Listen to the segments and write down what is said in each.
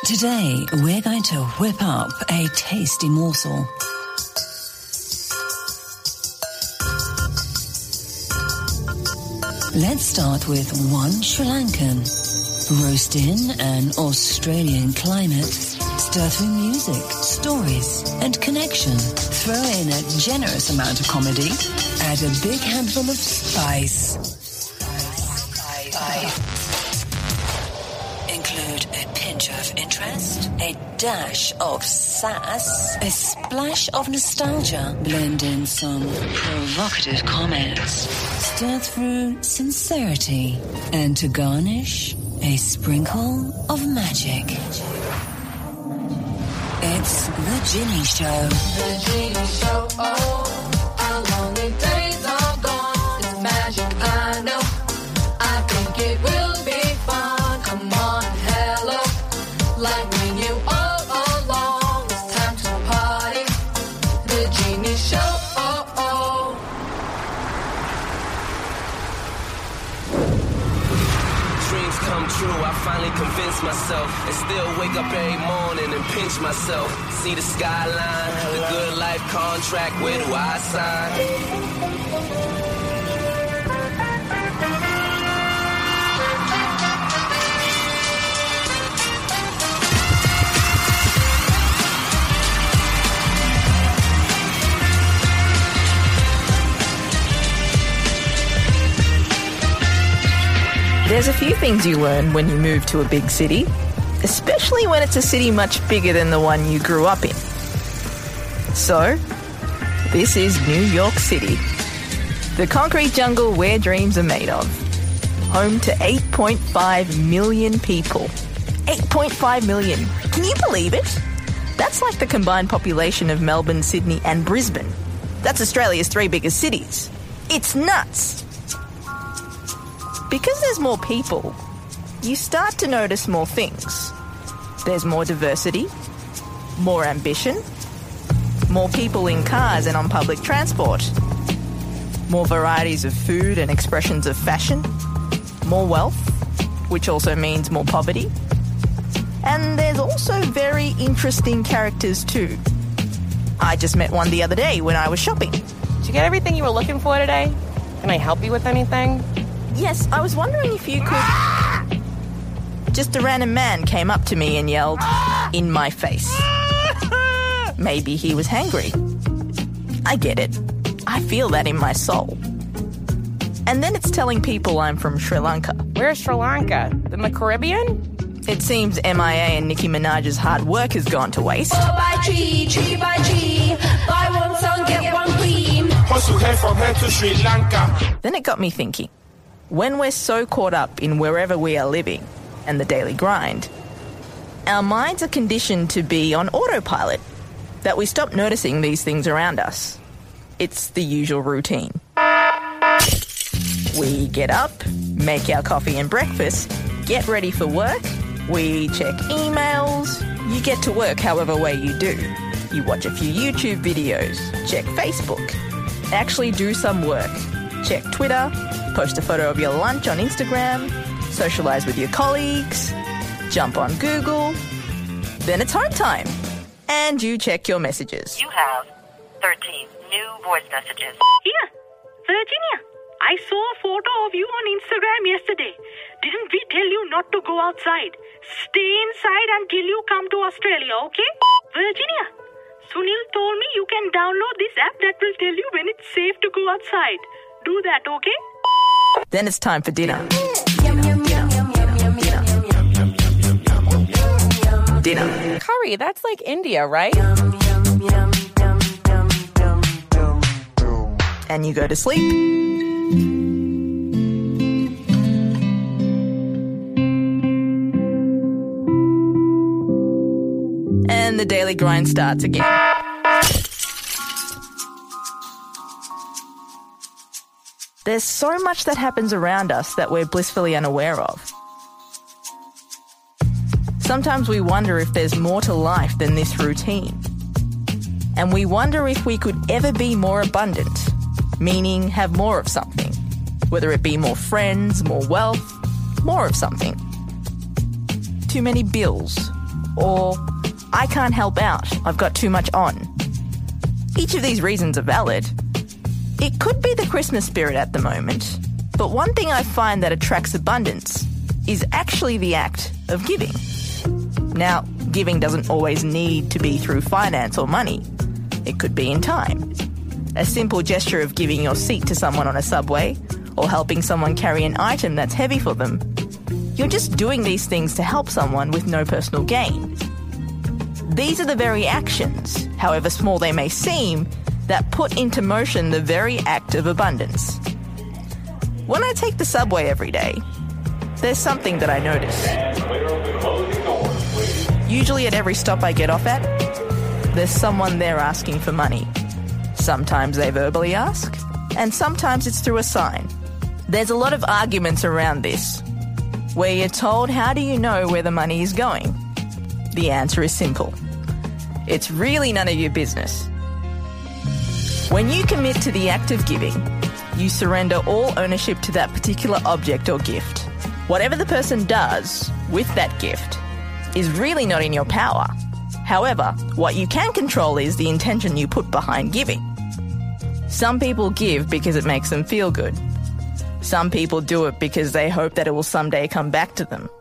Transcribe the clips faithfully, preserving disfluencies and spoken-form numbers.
Today, we're going to whip up a tasty morsel. Let's start with one Sri Lankan. Roast in an Australian climate. Stir through music, stories, and connection. Throw in a generous amount of comedy. Add a big handful of spice. Spice. Spice. Include a pinch of interest, a dash of sass, a splash of nostalgia. Blend in some provocative comments. Stir through sincerity. And to garnish, a sprinkle of magic. It's The Ginny Show. The Ginny Show, oh, how long the days are gone. It's magic, I know. I think it will be fun. Come on, hello. Like me, you all along. It's time to party. The Ginny Show, oh, oh. Dreams come true, I finally convince myself. And still wake up every morning and pinch myself. See the skyline, the good life contract, where do I sign? There's a few things you learn when you move to a big city, especially when it's a city much bigger than the one you grew up in. So, this is New York City, the concrete jungle where dreams are made of. Home to eight point five million people. eight point five million. Can you believe it? That's like the combined population of Melbourne, Sydney and Brisbane. That's Australia's three biggest cities. It's nuts. Because there's more people, you start to notice more things. There's more diversity, more ambition, more people in cars and on public transport, more varieties of food and expressions of fashion, more wealth, which also means more poverty. And there's also very interesting characters too. I just met one the other day when I was shopping. Did you get everything you were looking for today? Can I help you with anything? Yes, I was wondering if you could... Just a random man came up to me and yelled, in my face. Maybe he was hangry. I get it. I feel that in my soul. And then it's telling people I'm from Sri Lanka. Where's Sri Lanka? In the Caribbean? It seems M I A and Nicki Minaj's hard work has gone to waste. Four by tree, tree by tree. Buy one song, get one cream. Hustle here from here to Sri Lanka. Then it got me thinking. When we're so caught up in wherever we are living and the daily grind, our minds are conditioned to be on autopilot, that we stop noticing these things around us. It's the usual routine. We get up, make our coffee and breakfast, get ready for work, we check emails, you get to work however way you do. You watch a few YouTube videos, check Facebook, actually do some work, check Twitter, post a photo of your lunch on Instagram, socialise with your colleagues, jump on Google, then it's home time. And you check your messages. You have thirteen new voice messages. Here, Virginia, I saw a photo of you on Instagram yesterday. Didn't we tell you not to go outside? Stay inside until you come to Australia, okay? Virginia, Sunil told me you can download this app that will tell you when it's safe to go outside. Do that, okay? Then it's time for dinner. Dinner. Curry, that's like India, right? And you go to sleep. And the daily grind starts again. There's so much that happens around us that we're blissfully unaware of. Sometimes we wonder if there's more to life than this routine. And we wonder if we could ever be more abundant, meaning have more of something, whether it be more friends, more wealth, more of something. Too many bills, or I can't help out, I've got too much on. Each of these reasons are valid. It could be the Christmas spirit at the moment, but one thing I find that attracts abundance is actually the act of giving. Now, giving doesn't always need to be through finance or money. It could be in time. A simple gesture of giving your seat to someone on a subway or helping someone carry an item that's heavy for them. You're just doing these things to help someone with no personal gain. These are the very actions, however small they may seem, that put into motion the very act of abundance. When I take the subway every day, there's something that I notice. Usually at every stop I get off at, there's someone there asking for money. Sometimes they verbally ask, and sometimes it's through a sign. There's a lot of arguments around this, where you're told, how do you know where the money is going? The answer is simple. It's really none of your business. When you commit to the act of giving, you surrender all ownership to that particular object or gift. Whatever the person does with that gift is really not in your power. However, what you can control is the intention you put behind giving. Some people give because it makes them feel good. Some people do it because they hope that it will someday come back to them.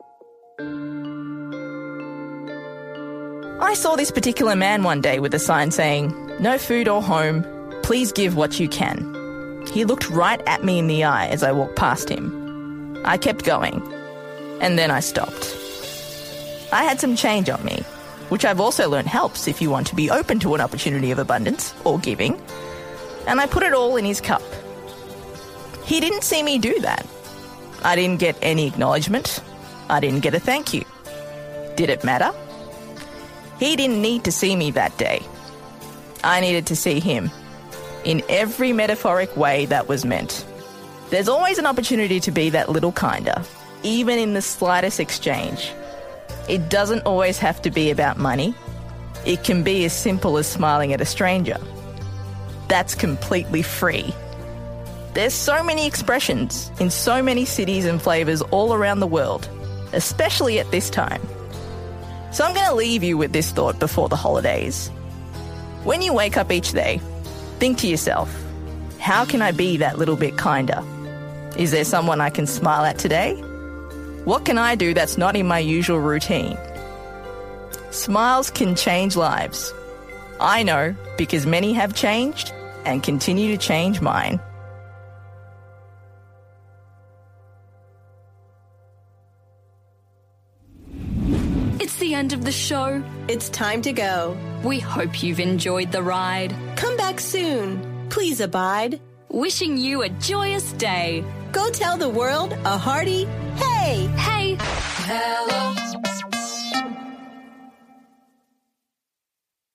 I saw this particular man one day with a sign saying, "No food or home, please give what you can." He looked right at me in the eye as I walked past him. I kept going, and then I stopped. I had some change on me, which I've also learned helps if you want to be open to an opportunity of abundance or giving, and I put it all in his cup. He didn't see me do that. I didn't get any acknowledgement. I didn't get a thank you. Did it matter? He didn't need to see me that day. I needed to see him. In every metaphoric way that was meant. There's always an opportunity to be that little kinder, even in the slightest exchange. It doesn't always have to be about money. It can be as simple as smiling at a stranger. That's completely free. There's so many expressions in so many cities and flavours all around the world, especially at this time. So I'm going to leave you with this thought before the holidays. When you wake up each day, think to yourself, how can I be that little bit kinder? Is there someone I can smile at today? What can I do that's not in my usual routine? Smiles can change lives. I know, because many have changed and continue to change mine. It's the end of the show. It's time to go. We hope you've enjoyed the ride. Come back soon. Please abide. Wishing you a joyous day. Go tell the world a hearty hey. Hey.